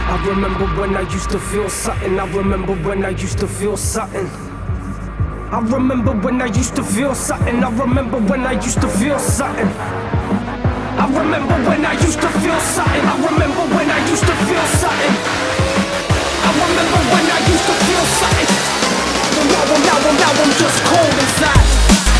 I remember when I used to feel something. I remember when I used to feel something. I remember when I used to feel something. I remember when I used to feel something. I remember when I used to feel something. I remember when I used to feel something. I remember when I used to feel something. Now I'm just cold inside.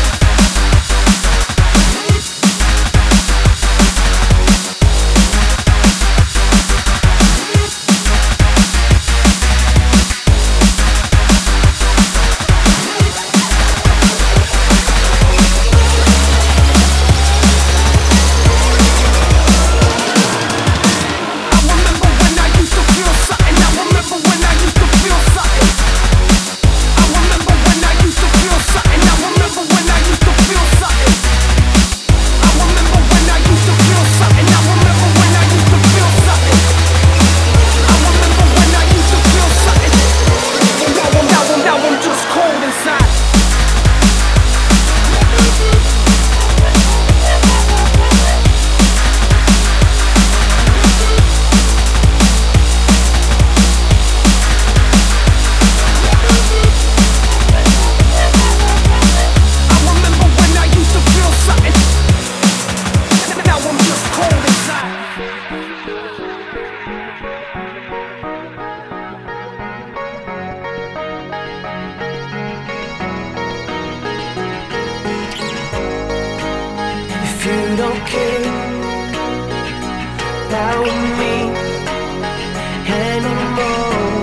If you don't care about me anymore,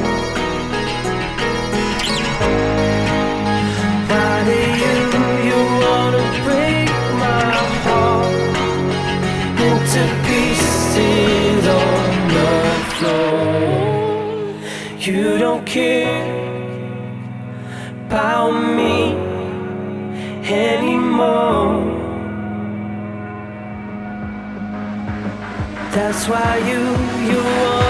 why do you wanna break my heart into pieces on the floor? You don't care about me anymore. That's why you want